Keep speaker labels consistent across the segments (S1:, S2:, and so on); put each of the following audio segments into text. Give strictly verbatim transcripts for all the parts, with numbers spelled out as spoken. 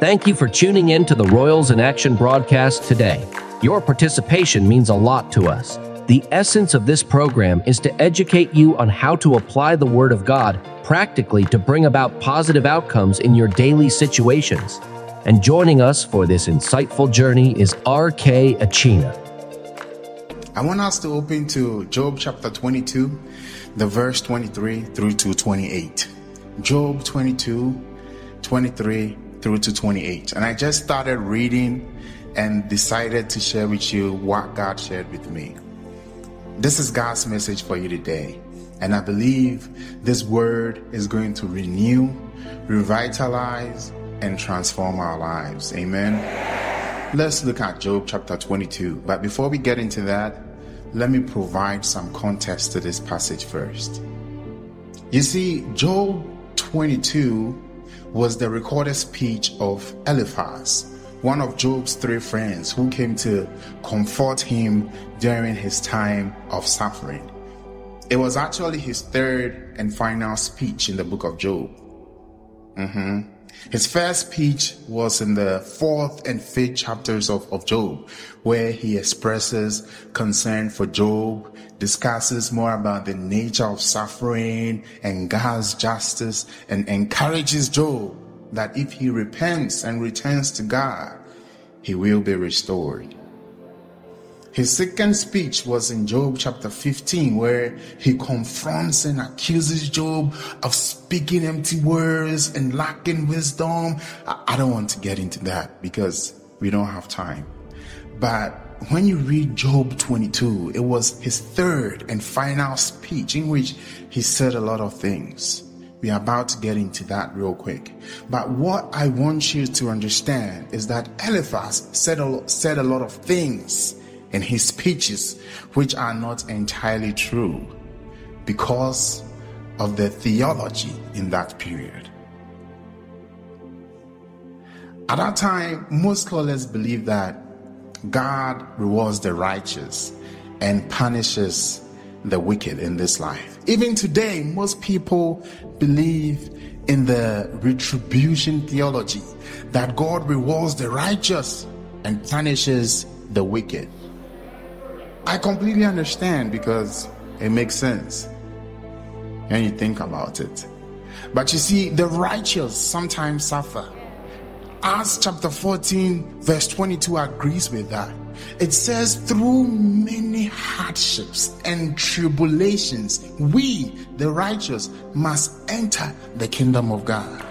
S1: Thank you for tuning in to the Royals in Action broadcast today. Your participation means a lot to us. The essence of this program is to educate you on how to apply the Word of God practically to bring about positive outcomes in your daily situations. And joining us for this insightful journey is R K Achina.
S2: I want us to open to Job chapter twenty-two, the verse twenty-three through to twenty-eight. Job twenty-two, twenty-three through to twenty-eight. And I just started reading and decided to share with you what God shared with me. This is God's message for you today. And I believe this word is going to renew, revitalize, and transform our lives. Amen. Let's look at Job chapter twenty-two. But before we get into that, let me provide some context to this passage first. You see, Job twenty-two was the recorded speech of Eliphaz, one of Job's three friends who came to comfort him during his time of suffering. It was actually his third and final speech in the book of Job. Mm-hmm. His first speech was in the fourth and fifth chapters of, of Job, where he expresses concern for Job, discusses more about the nature of suffering and God's justice, and encourages Job that if he repents and returns to God, he will be restored. His second speech was in Job chapter fifteen, where he confronts and accuses Job of speaking empty words and lacking wisdom. I don't want to get into that because we don't have time. But when you read Job twenty-two, it was his third and final speech in which he said a lot of things. We are about to get into that real quick. But what I want you to understand is that Eliphaz said a, said a lot of things in his speeches which are not entirely true because of the theology in that period. At that time, most scholars believe that God rewards the righteous and punishes the wicked in this life. Even today, most people believe in the retribution theology, that God rewards the righteous and punishes the wicked. I completely understand because it makes sense when you think about it. But you see, the righteous sometimes suffer. Acts chapter fourteen verse twenty-two agrees with that. It says, through many hardships and tribulations, we, the righteous, must enter the kingdom of God.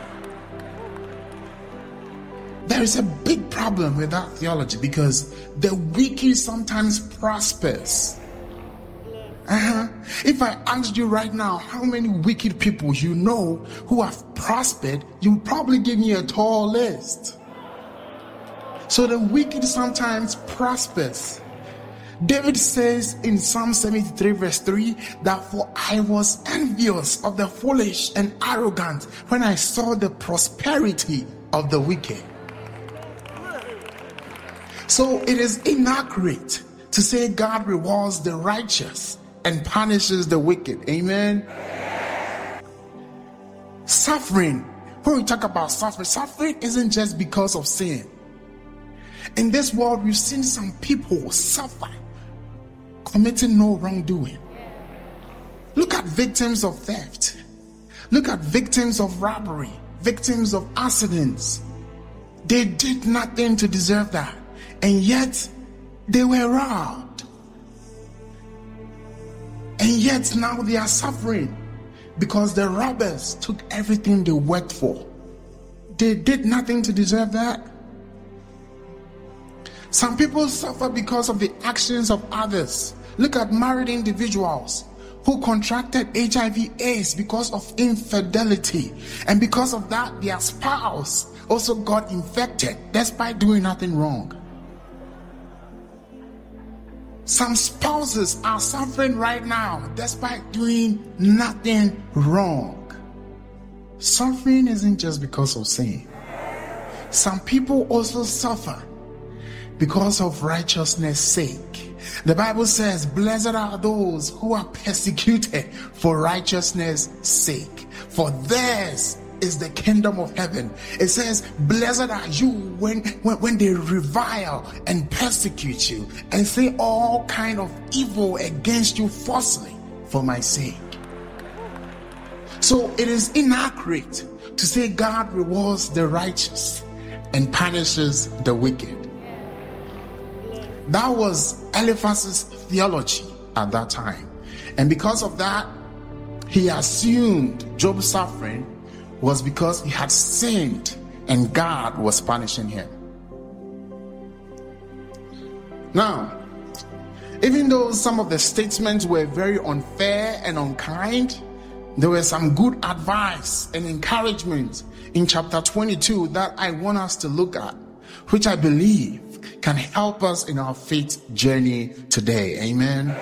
S2: There is a big problem with that theology because the wicked sometimes prospers. Uh-huh. If I asked you right now how many wicked people you know who have prospered, you would probably give me a tall list. So the wicked sometimes prospers. David says in Psalm seventy-three verse three that for I was envious of the foolish and arrogant when I saw the prosperity of the wicked. So it is inaccurate to say God rewards the righteous and punishes the wicked. Amen. Suffering. When we talk about suffering, suffering isn't just because of sin. In this world, we've seen some people suffer, committing no wrongdoing. Look at victims of theft. Look at victims of robbery, victims of accidents. They did nothing to deserve that, and yet they were robbed. And yet now they are suffering because the robbers took everything they worked for. They did nothing to deserve that. Some people suffer because of the actions of others. Look at married individuals who contracted H I V AIDS because of infidelity. And because of that, their spouse also got infected despite doing nothing wrong. Some spouses are suffering right now despite doing nothing wrong. Suffering isn't just because of sin. Some people also suffer because of righteousness' sake. The Bible says, blessed are those who are persecuted for righteousness' sake, for theirs is the kingdom of heaven. It says, blessed are you when, when, when they revile and persecute you and say all kind of evil against you falsely for my sake. So it is inaccurate to say God rewards the righteous and punishes the wicked. That was Eliphaz's theology at that time. And because of that, he assumed Job's suffering was because he had sinned and God was punishing him. Now, even though some of the statements were very unfair and unkind, there were some good advice and encouragement in chapter twenty-two that I want us to look at, which I believe can help us in our faith journey today. Amen.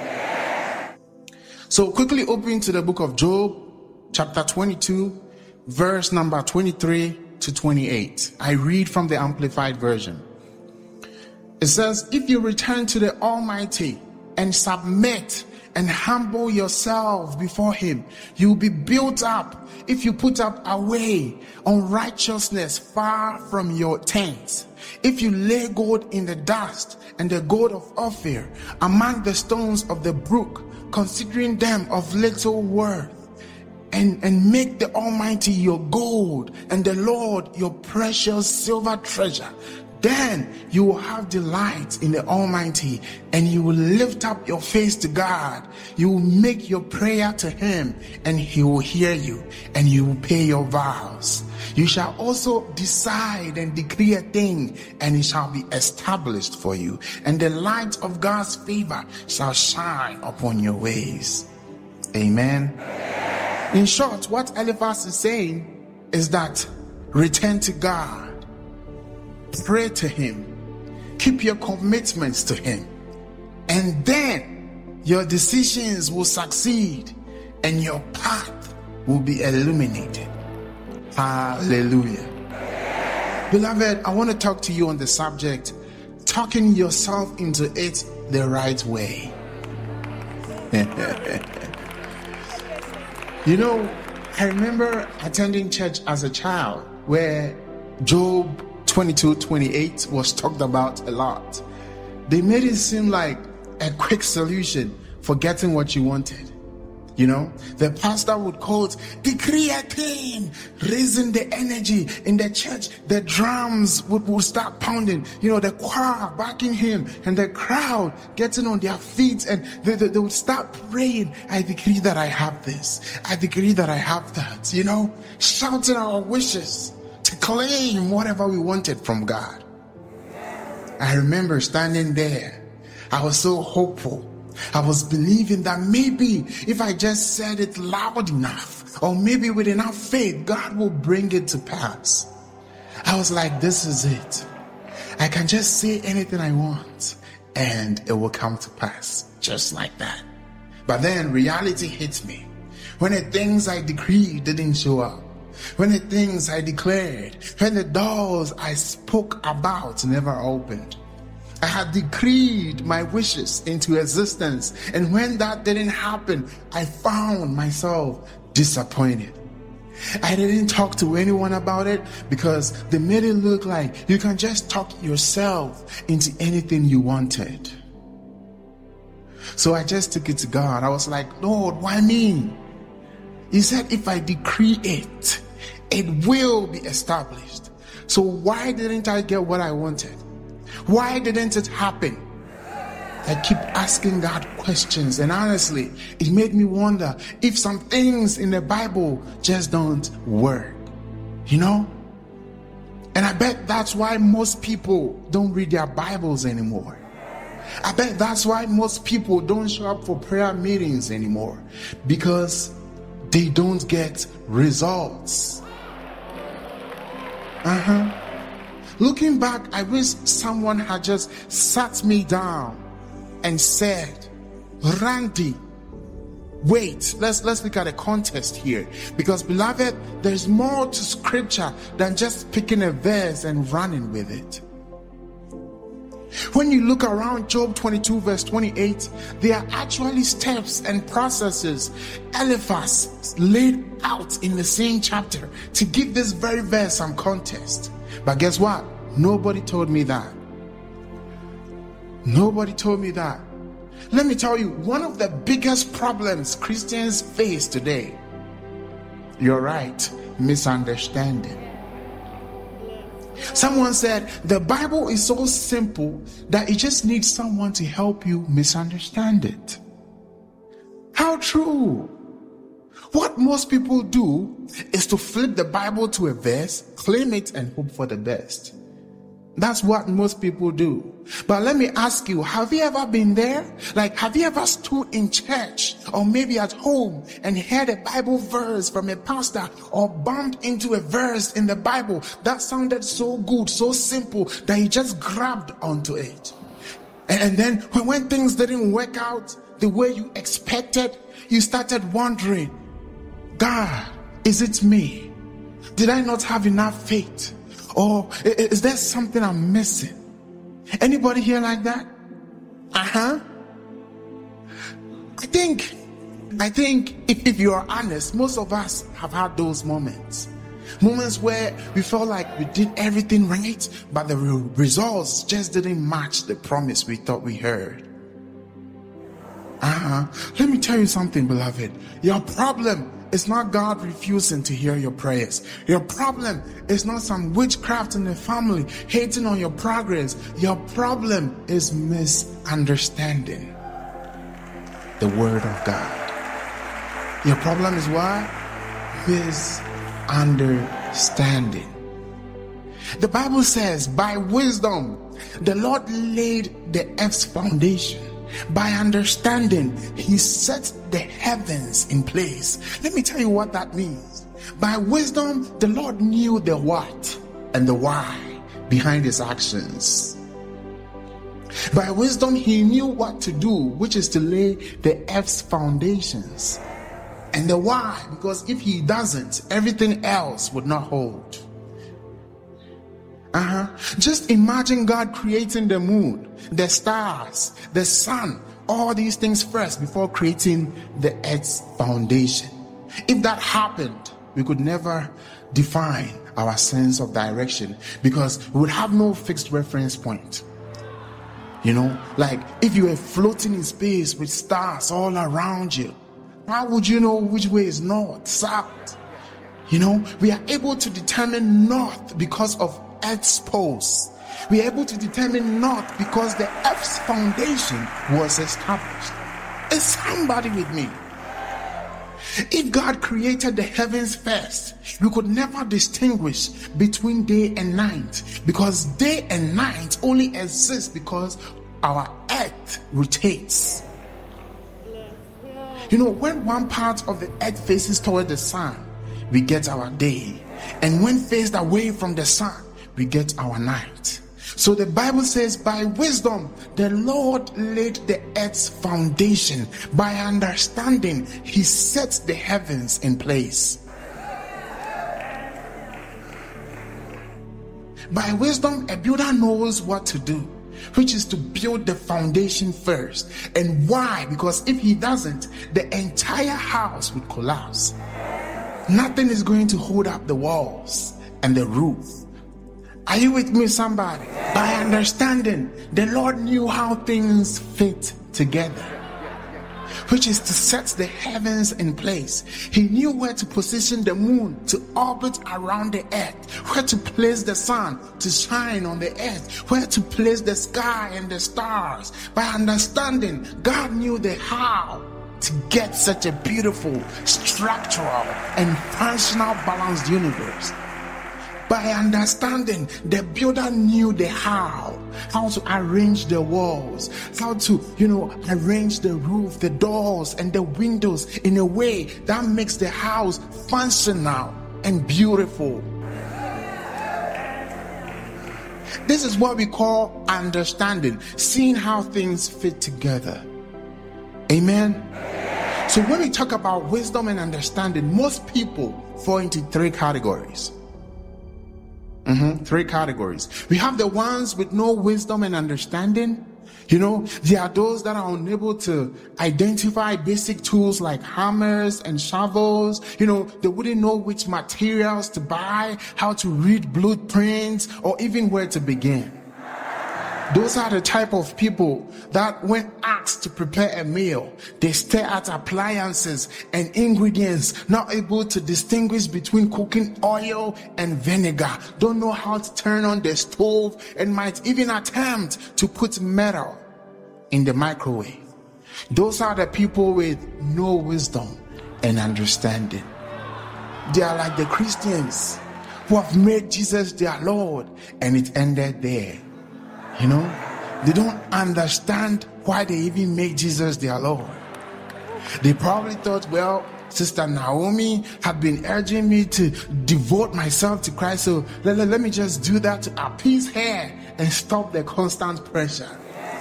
S2: So quickly open to the book of Job, chapter twenty-two, verse number twenty-three to twenty-eight. I read from the Amplified Version. It says, if you return to the Almighty and submit and humble yourself before him, you will be built up. If you put up away unrighteousness far from your tents, if you lay gold in the dust and the gold of Ophir among the stones of the brook, considering them of little worth, and, and make the Almighty your gold and the Lord your precious silver treasure, then you will have delight in the Almighty, and you will lift up your face to God. You will make your prayer to him, and he will hear you, and you will pay your vows. You shall also decide and decree a thing, and it shall be established for you, and the light of God's favor shall shine upon your ways. Amen. In short, what Eliphaz is saying is that return to God. Pray to him, keep your commitments to him, and then your decisions will succeed and your path will be illuminated. Hallelujah. Beloved, I want to talk to you on the subject, talking yourself into it the right way. You know, I remember attending church as a child where Job twenty-two twenty-eight was talked about a lot. They made it seem like a quick solution for getting what you wanted. You know, the pastor would quote, decree a thing, raising the energy in the church. The drums would, would start pounding, you know, the choir backing him, and the crowd getting on their feet, and they, they, they would start praying. I decree that I have this. I decree that I have that, you know, shouting our wishes to claim whatever we wanted from God. I remember standing there. I was so hopeful. I was believing that maybe if I just said it loud enough, or maybe with enough faith, God will bring it to pass. I was like, this is it. I can just say anything I want and it will come to pass, just like that. But then reality hit me. When the things I decreed didn't show up, when the things I declared, when the doors I spoke about never opened. I had decreed my wishes into existence, and when that didn't happen, I found myself disappointed. I didn't talk to anyone about it because they made it look like you can just talk yourself into anything you wanted. So I just took it to God. I was like, Lord, why me? He said, if I decree it, it will be established. So why didn't I get what I wanted? Why didn't it happen? I keep asking God questions, and honestly, it made me wonder if some things in the Bible just don't work, you know? And I bet that's why most people don't read their Bibles anymore. I bet that's why most people don't show up for prayer meetings anymore, because they don't get results. Uh-huh. Looking back, I wish someone had just sat me down and said, Randy, wait, let's let's look at a context here. Because beloved, there's more to scripture than just picking a verse and running with it. When you look around Job twenty-two verse twenty-eight, there are actually steps and processes Eliphaz laid out in the same chapter to give this very verse some context. But guess what? Nobody told me that. Nobody told me that. Let me tell you, one of the biggest problems Christians face today, you're right, misunderstanding. Someone said the Bible is so simple that it just needs someone to help you misunderstand it. How true! What most people do is to flip the Bible to a verse, claim it, and hope for the best. That's what most people do. But let me ask you, have you ever been there? Like, have you ever stood in church or maybe at home and heard a Bible verse from a pastor, or bumped into a verse in the Bible that sounded so good, so simple, that you just grabbed onto it? And then when, when things didn't work out the way you expected, you started wondering, God, is it me? Did I not have enough faith? Or is there something I'm missing? Anybody here like that? Uh-huh. I think, I think if, if you're honest, most of us have had those moments. Moments where we felt like we did everything right, but the re- results just didn't match the promise we thought we heard. Uh-huh. Let me tell you something, beloved. Your problem is not God refusing to hear your prayers. Your problem is not some witchcraft in the family hating on your progress. Your problem is misunderstanding the word of God. Your problem is what? Misunderstanding. The Bible says, by wisdom, the Lord laid the earth's foundation. By understanding, he set the heavens in place. Let me tell you what that means. By wisdom, the Lord knew the what and the why behind his actions. By wisdom, he knew what to do, which is to lay the earth's foundations. And the why, because if he doesn't, everything else would not hold. Uh-huh. Just imagine God creating the moon, the stars, the sun, all these things first before creating the earth's foundation. If that happened, we could never define our sense of direction, because we would have no fixed reference point. You know, like if you were floating in space with stars all around you, how would you know which way is north, south? You know, we are able to determine north because of Earth's poles. We are able to determine north because the Earth's foundation was established. Is somebody with me? If God created the heavens first, we could never distinguish between day and night, because day and night only exist because our earth rotates. You know, when one part of the earth faces toward the sun, we get our day, and when faced away from the sun, we get our night. So the Bible says, by wisdom, the Lord laid the earth's foundation. By understanding, he sets the heavens in place. By wisdom, a builder knows what to do, which is to build the foundation first. And why? Because if he doesn't, the entire house would collapse. Nothing is going to hold up the walls and the roof. Are you with me, somebody? By understanding, the Lord knew how things fit together, which is to set the heavens in place. He knew where to position the moon to orbit around the earth, where to place the sun to shine on the earth, where to place the sky and the stars. By understanding, God knew the how to get such a beautiful, structural, and functional balanced universe. By understanding, the builder knew the how, how to arrange the walls, how to, you know, arrange the roof, the doors, and the windows in a way that makes the house functional and beautiful. This is what we call understanding, seeing how things fit together. Amen? So when we talk about wisdom and understanding, most people fall into three categories. Mm-hmm. Three categories. We have the ones with no wisdom and understanding. You know, there are those that are unable to identify basic tools like hammers and shovels. You know, they wouldn't know which materials to buy, how to read blueprints, or even where to begin. Those are the type of people that when asked to prepare a meal, they stare at appliances and ingredients, not able to distinguish between cooking oil and vinegar, don't know how to turn on the stove, and might even attempt to put metal in the microwave. Those are the people with no wisdom and understanding. They are like the Christians who have made Jesus their Lord, and it ended there. You know, they don't understand why they even made Jesus their Lord. They probably thought, well, Sister Naomi had been urging me to devote myself to Christ, so let, let, let me just do that to appease her and stop the constant pressure.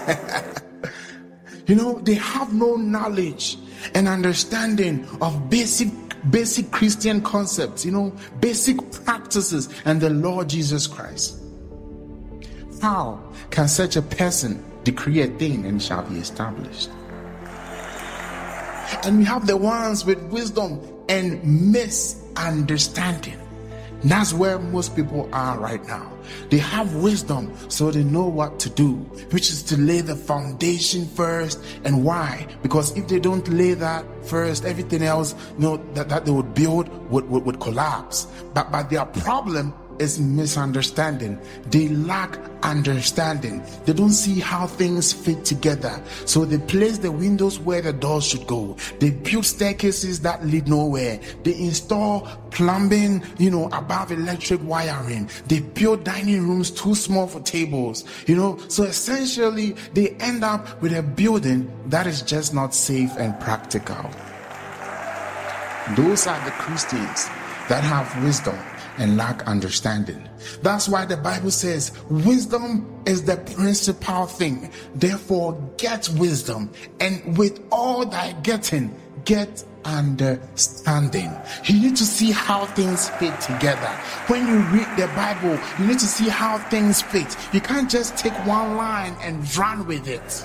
S2: You know, they have no knowledge and understanding of basic basic Christian concepts, you know, basic practices and the Lord Jesus Christ. How can such a person decree a thing and it shall be established? And we have the ones with wisdom and misunderstanding. That's where most people are right now. They have wisdom, so they know what to do, which is to lay the foundation first. And why? Because if they don't lay that first, everything else, you know, that, that they would build would, would, would collapse. But, but their problem is misunderstanding. They lack understanding. They don't see how things fit together. So they place the windows where the doors should go. They build staircases that lead nowhere. They install plumbing, you know, above electric wiring. They build dining rooms too small for tables, you know. So essentially, they end up with a building that is just not safe and practical. Those are the Christians that have wisdom and lack understanding. That's why the Bible says wisdom is the principal thing. Therefore, get wisdom, and with all thy getting, get understanding. You need to see how things fit together. When you read the Bible, you need to see how things fit. You can't just take one line and run with it.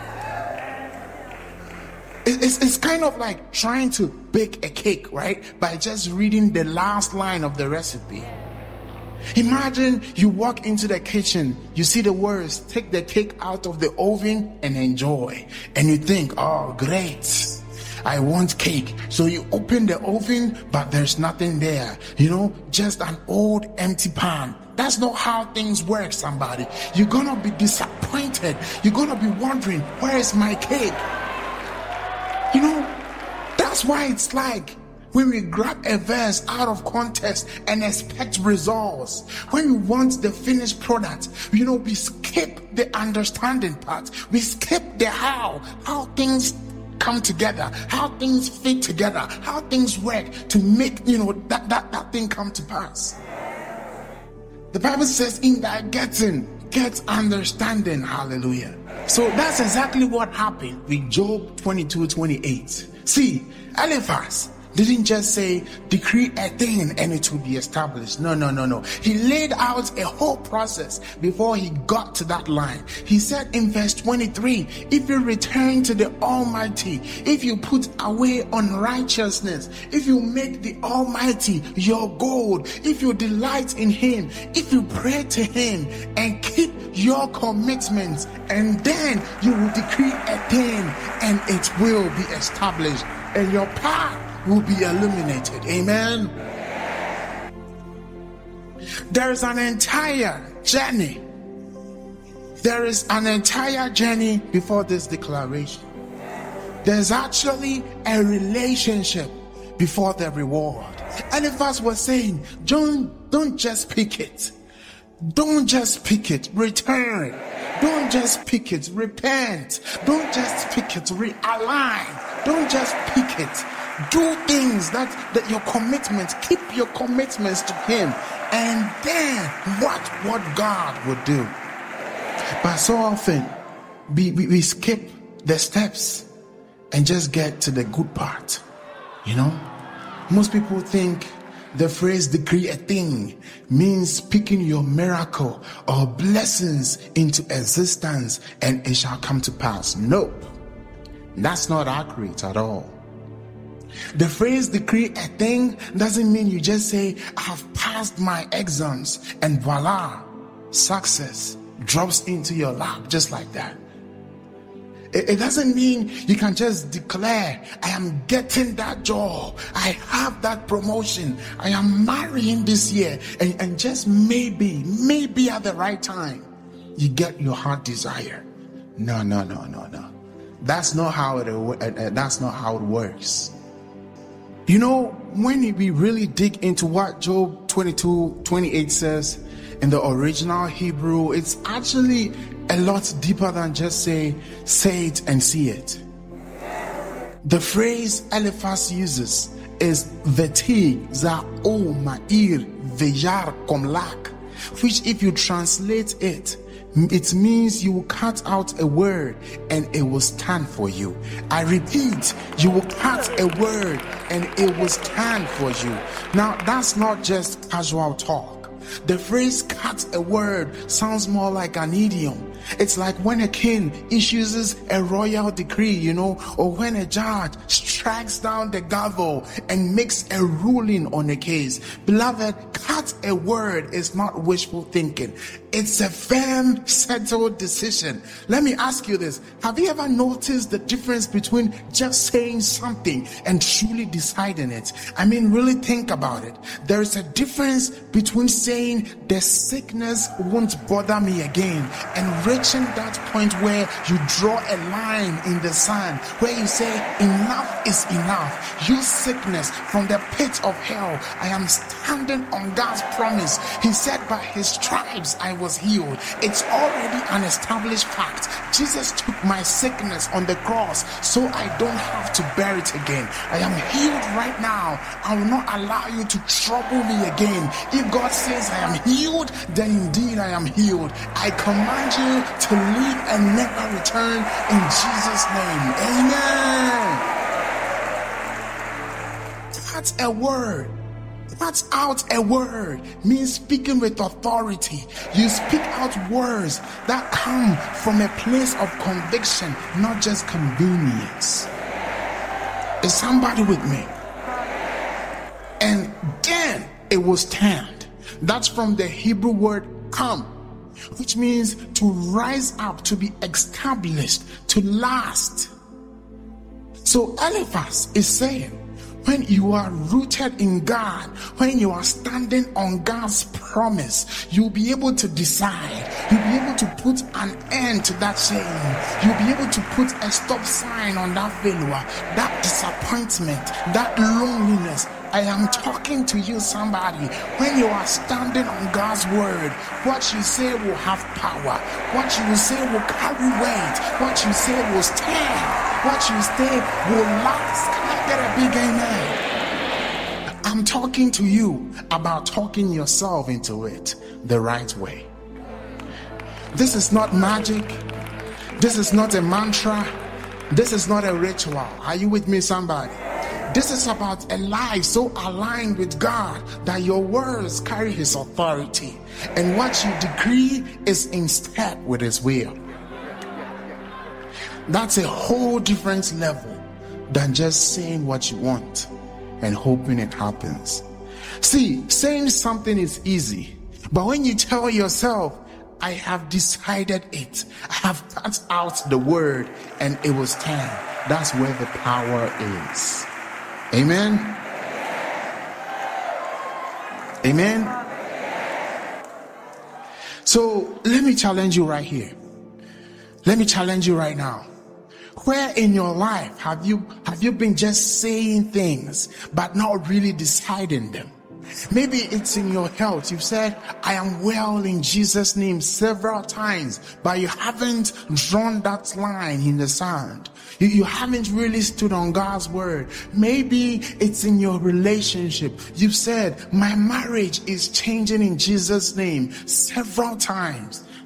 S2: It's, it's kind of like trying to bake a cake, right? By just reading the last line of the recipe. Imagine you walk into the kitchen, you see the words, take the cake out of the oven and enjoy. And you think, oh, great, I want cake. So you open the oven, but there's nothing there. You know, just an old empty pan. That's not how things work, somebody. You're gonna be disappointed. You're gonna be wondering, where is my cake? You know, that's why it's like when we grab a verse out of context and expect results. When we want the finished product, you know, we skip the understanding part. We skip the how, how things come together, how things fit together, how things work to make, you know, that, that, that thing come to pass. The Bible says, in thy getting, get understanding. Hallelujah. So that's exactly what happened with Job twenty-two twenty-eight. See, Eliphaz didn't just say, decree a thing and it will be established. No, no, no, no. He laid out a whole process before he got to that line. He said in verse twenty-three, if you return to the Almighty, if you put away unrighteousness, if you make the Almighty your goal, if you delight in Him, if you pray to Him and keep your commitments, and then you will decree a thing and it will be established, and your path will be illuminated. Amen. There is an entire journey. There is an entire journey before this declaration. There's actually a relationship before the reward. Eliphaz was saying, don't, don't just pick it. Don't just pick it. Return. Don't just pick it. Repent. Don't just pick it. Realign. Don't just pick it. Do things that, that your commitments, keep your commitments to Him, and then watch what God will do. But so often we, we, we skip the steps and just get to the good part. You know, most people think The phrase decree a thing means speaking your miracle or blessings into existence and it shall come to pass. Nope, that's not accurate at all. The phrase decree a thing doesn't mean you just say, I've passed my exams and voila, success drops into your lap just like that. It, it doesn't mean you can just declare, I am getting that job, I have that promotion, I am marrying this year, and, and just maybe, maybe at the right time, you get your heart desire. No, no, no, no, no. That's not how it. Uh, that's not how it works. You know, when we really dig into what Job twenty-two twenty-eight says in the original Hebrew, it's actually a lot deeper than just say, say it and see it. The phrase Eliphaz uses is veti za o ma'ir vejar komlak, which if you translate it, it means you will cut out a word and it will stand for you. I repeat, you will cut a word and it will stand for you. Now, that's not just casual talk. The phrase cut a word sounds more like an idiom. It's like when a king issues a royal decree, you know, or when a judge strikes down the gavel and makes a ruling on a case. Beloved, cut a word is not wishful thinking. It's a firm, settled decision. Let me ask you this. Have you ever noticed the difference between just saying something and truly deciding it? I mean, really think about it. There is a difference between saying the sickness won't bother me again and reaching that point where you draw a line in the sand, where you say enough is enough. You sickness from the pit of hell, I am standing on God's promise. He said by his stripes I was healed. It's already an established fact. Jesus took my sickness on the cross so I don't have to bear it again. I am healed right now. I will not allow you to trouble me again. If God says I am healed, then indeed I am healed. I command you to leave and never return in Jesus' name. Amen. That's a word. That's out a word means speaking with authority. You speak out words that come from a place of conviction, not just convenience. Is somebody with me? And then it will stand. That's from the Hebrew word come, which means to rise up, to be established, to last. So Eliphaz is saying, when you are rooted in God, when you are standing on God's promise, you'll be able to decide. You'll be able to put an end to that shame. You'll be able to put a stop sign on that failure, that disappointment, that loneliness. I am talking to you, somebody. When you are standing on God's word, what you say will have power. What you will say will carry weight. What you say will stand. What you say will last. Can I get a big amen? I'm talking to you about talking yourself into it the right way. This is not magic. This is not a mantra. This is not a ritual. Are you with me, somebody? This is about a life so aligned with God that your words carry his authority, and what you decree is in step with his will. That's a whole different level than just saying what you want and hoping it happens. See, saying something is easy, but when you tell yourself, I have decided it, I have cut out the word and it will stand, that's where the power is. Amen. Amen. So let me challenge you right here. Let me challenge you right now. Where in your life have you have you been just saying things but not really deciding them? Maybe it's in your health. You've said, I am well in Jesus' name several times, but you haven't drawn that line in the sand. You, you haven't really stood on God's word. Maybe it's in your relationship. You've said, my marriage is changing in Jesus' name several times.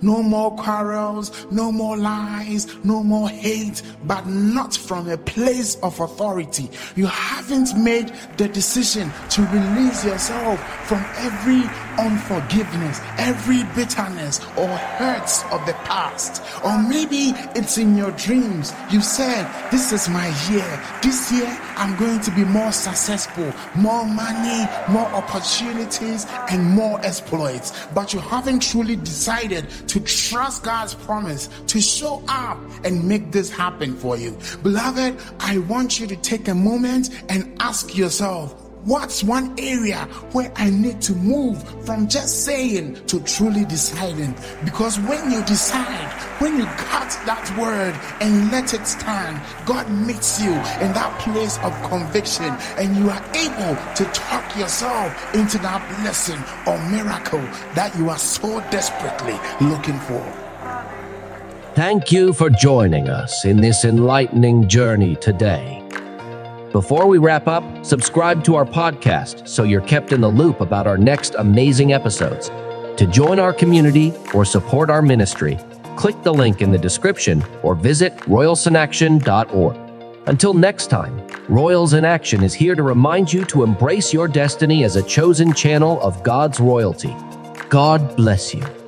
S2: no more quarrels, no more lies, no more hate, but not from a place of authority. You haven't made the decision to release yourself from every unforgiveness, every bitterness or hurts of the past. Or maybe it's in your dreams. You said, this is my year. This year I'm going to be more successful, more money, more opportunities, and more exploits. But you haven't truly decided to trust God's promise to show up and make this happen for you. Beloved, I want you to take a moment and ask yourself, what's one area where I need to move from just saying to truly deciding? Because when you decide, when you cut that word and let it stand, God meets you in that place of conviction, and you are able to talk yourself into that blessing or miracle that you are so desperately looking for.
S1: Thank you for joining us in this enlightening journey today. Before we wrap up, subscribe to our podcast so you're kept in the loop about our next amazing episodes. To join our community or support our ministry, click the link in the description or visit royals in action dot org. Until next time, Royals in Action is here to remind you to embrace your destiny as a chosen channel of God's royalty. God bless you.